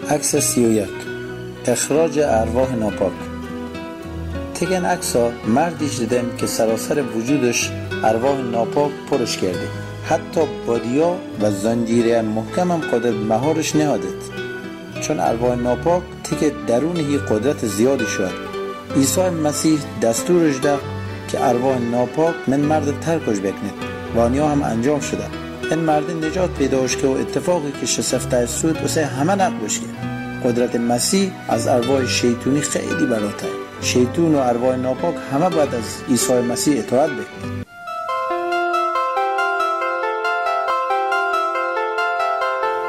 عکس 31 اخراج ارواح ناپاک. تگن عکسا مردیش دیدم که سراسر وجودش ارواح ناپاک پرش کرده، حتی بادیا و زنجیره محکمم قدرت مهارش نهادد، چون ارواح ناپاک تک درونه قدرت زیادی شد. عیسی مسیح دستورش ده که ارواح ناپاک من مرد ترکش بکنید و آنیا هم انجام شده. این مرد نجات پیداش که و اتفاقی که شسفته سود واسه همه نقلش کرد. قدرت مسیح از ارواح شیطونی خیلی بالاتر. شیطون و ارواح ناپاک همه باید از عیسی مسیح اطاعت بکنید.